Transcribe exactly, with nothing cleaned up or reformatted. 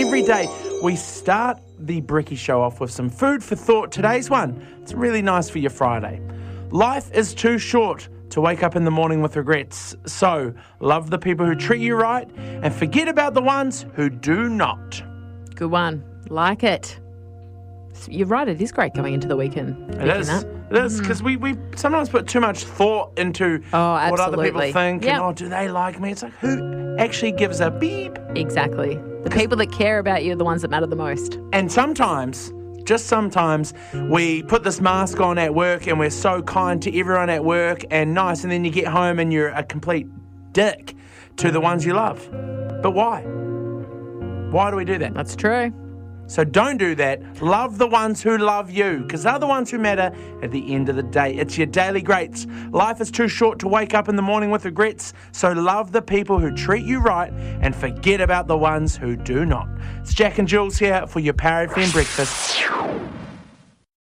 every day. We start the Bricky Show off with some food for thought. Today's one, it's really nice for your Friday. Life is too short to wake up in the morning with regrets. So, love the people who treat you right and forget about the ones who do not. Good one. Like it. You're right, it is great going into the weekend. It is. That. It is, because we, we sometimes put too much thought into Oh, what other people absolutely. think. Yep. And, oh, do they like me? It's like, who actually gives a beep? Exactly. The people that care about you are the ones that matter the most. And sometimes, just sometimes, we put this mask on at work and we're so kind to everyone at work and nice, and then you get home and you're a complete dick to the ones you love. But why? Why do we do that? That's true. So don't do that. Love the ones who love you, because they're the ones who matter at the end of the day. It's your daily greats. Life is too short to wake up in the morning with regrets, so love the people who treat you right and forget about the ones who do not. It's Jack and Jules here for your Power F M breakfast.